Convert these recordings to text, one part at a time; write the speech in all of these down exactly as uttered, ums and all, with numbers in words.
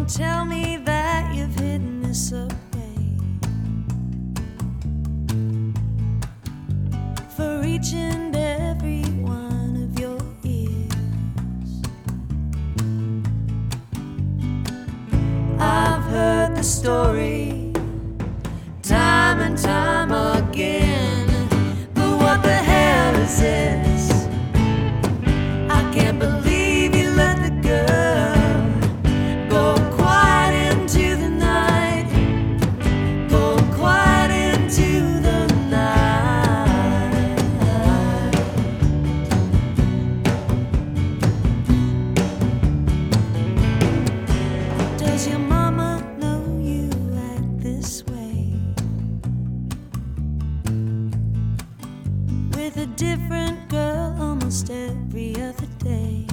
Don't tell me that you've hidden this away for each and every one of your ears. I've heard the story time and time again, but what the hell is this? I can't believe you let the girl go quiet into the night, go quiet into the night. Does your mama know you act this way? With a different girl almost every other day.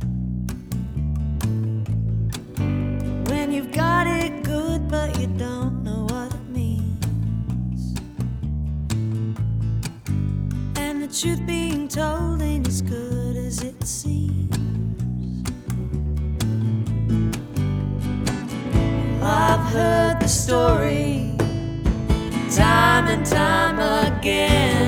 When you've got it good but you don't know what it means, and the truth being told ain't as good as it seems. I've heard the story time and time again,